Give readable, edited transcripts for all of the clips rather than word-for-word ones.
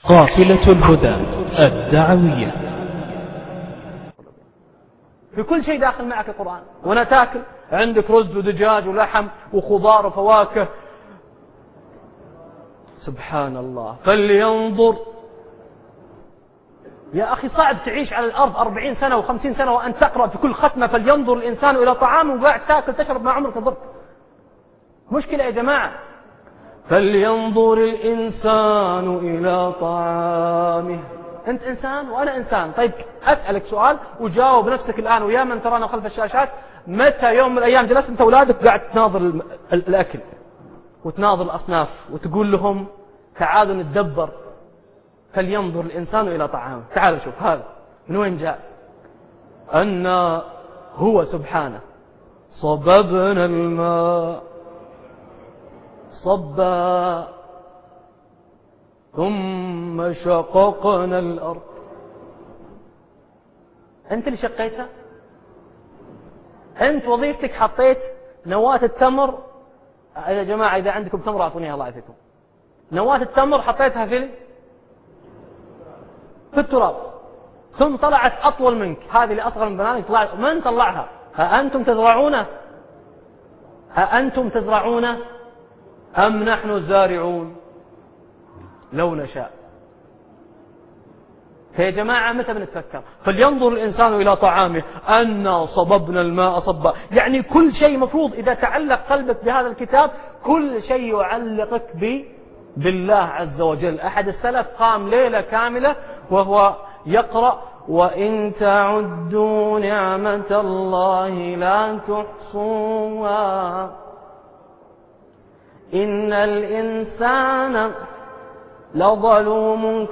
قافلة الهدى الدعوية. في كل شيء داخل معك القرآن. وانا تاكل عندك رز ودجاج ولحم وخضار وفواكه. سبحان الله. فلينظر. يا أخي صعب تعيش على الأرض 40 سنة و50 سنة وأن تقرأ في كل ختمة فلينظر الإنسان إلى طعامه وقاعد تاكل تشرب ما عمرك ضبط. مشكلة يا جماعة. فلينظر الإنسان إلى طعامه. أنت إنسان وأنا إنسان. طيب أسألك سؤال وجاوب نفسك الآن ويا من ترانا خلف الشاشات. متى يوم من الأيام جلست أنت أولادك قاعد تناظر الأكل وتناظر الأصناف وتقول لهم تعالوا نتدبر فلينظر الإنسان إلى طعامه. تعالوا شوف هذا من وين جاء. أن هو سبحانه صببنا الماء صبا ثم شققنا الأرض. أنت اللي شقيتها. أنت وظيفتك حطيت نواة التمر. يا جماعة إذا عندكم تمر أعطونيها الله يعافيكم. نواة التمر حطيتها في التراب ثم طلعت أطول منك. هذه اللي أصغر من بنانك طلعت. من طلعها؟ أأنتم تزرعونه؟ أأنتم تزرعونه أم نحن الزارعون لو نشاء. فيا جماعة متى بنتفكر؟ فلينظر الإنسان إلى طعامه أنا صببنا الماء صبا. يعني كل شيء مفروض إذا تعلق قلبك بهذا الكتاب كل شيء يعلقك بالله عز وجل. أحد السلف قام ليلة كاملة وهو يقرأ وإن تعدوا نعمة الله لا تحصوها إن الإنسان لظلوم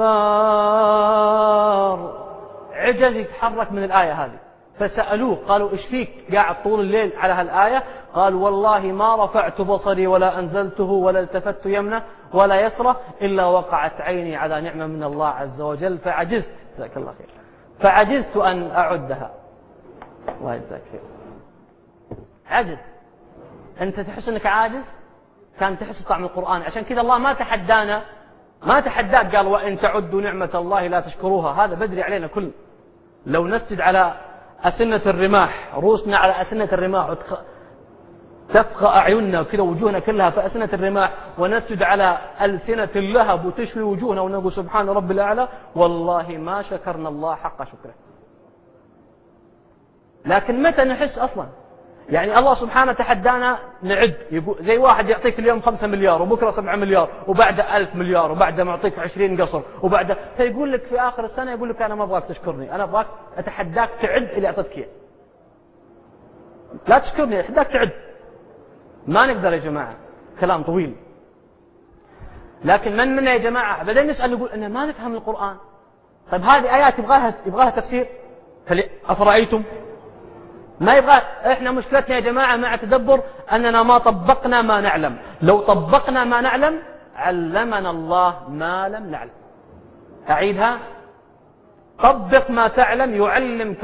كفار. عجز يتحرك من الآية هذه فسألوه قالوا إيش فيك قاعد طول الليل على هالآية؟ قال والله ما رفعت بصري ولا أنزلته ولا التفت يمنه ولا يسره إلا وقعت عيني على نعمة من الله عز وجل فعجزت. جزاك الله خير. فعجزت أن أعدها. الله يجزاك خير. عجز. أنت تحس أنك عاجز كان تحس طعم القرآن. عشان كذا الله ما تحدانا ما تحداك قال وإن تعدوا نعمة الله لا تشكروها. هذا بدري علينا كل. لو نسجد على أسنة الرماح رؤوسنا على أسنة الرماح تفقى أعيننا وكذا وجوهنا كلها في أسنة الرماح ونسجد على ألسنة اللهب وتشوي وجوهنا ونقول سبحان رب الأعلى والله ما شكرنا الله حق شكره. لكن متى نحس أصلا؟ يعني الله سبحانه تحدانا نعد. يقول زي واحد يعطيك اليوم 5 مليار وبكرة 7 مليار وبعد 1000 مليار وبعد ما يعطيك 20 قصر وبعد فيقول لك في آخر السنة يقول لك أنا ما أبغاك تشكرني. أنا أبغاك أتحداك تعد اللي أعطتك إياه. لا تشكرني أتحداك تعد. ما نقدر يا جماعة. كلام طويل. لكن من منا يا جماعة بدأنا نسأل نقول أنا ما نفهم القرآن. طيب هذه آيات يبغاها تفسير. أفرأيتم ما يبغى. احنا مشكلتنا يا جماعة مع تدبر أننا ما طبقنا ما نعلم. لو طبقنا ما نعلم علمنا الله ما لم نعلم. أعيدها. طبق ما تعلم يعلمك